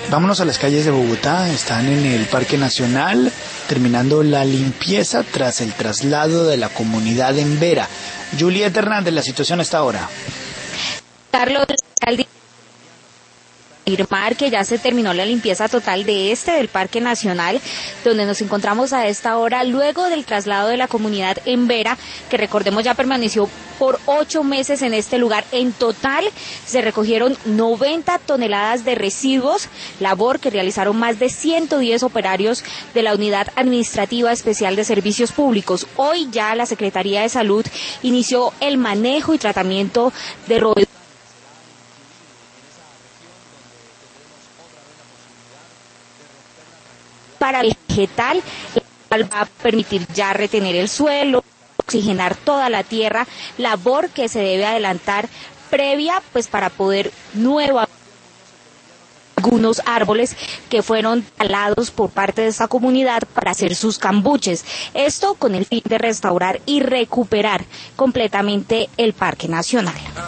Vámonos a las calles de Bogotá. Están en el Parque Nacional terminando la limpieza tras el traslado de la comunidad en Vera. Julieta Hernández, la situación hasta ahora. Carlos, afirmar que ya se terminó la limpieza total del Parque Nacional, donde nos encontramos a esta hora luego del traslado de la comunidad en Vera, que recordemos ya permaneció por 8 meses en este lugar. En total se recogieron 90 toneladas de residuos, labor que realizaron más de 110 operarios de la Unidad Administrativa Especial de Servicios Públicos. Hoy ya la Secretaría de Salud inició el manejo y tratamiento de roedores para vegetal, va a permitir ya retener el suelo, oxigenar toda la tierra, labor que se debe adelantar previa pues para poder algunos árboles que fueron talados por parte de esta comunidad para hacer sus cambuches. Esto con el fin de restaurar y recuperar completamente el Parque Nacional.